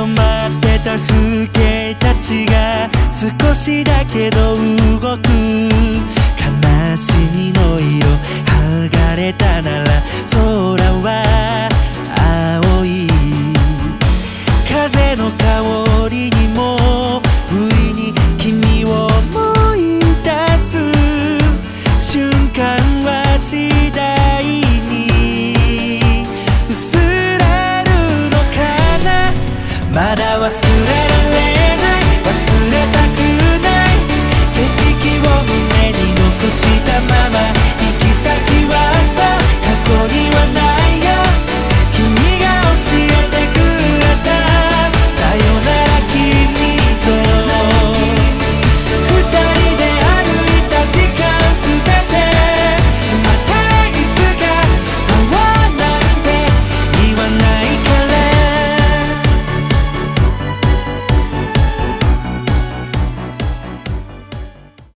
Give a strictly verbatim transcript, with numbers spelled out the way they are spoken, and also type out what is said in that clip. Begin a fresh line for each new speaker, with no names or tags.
止まってた風景たちが少しだけど動く。悲しみの色剥がれたなら空は青い。風の香りにも不意に君を思い出す瞬間は幸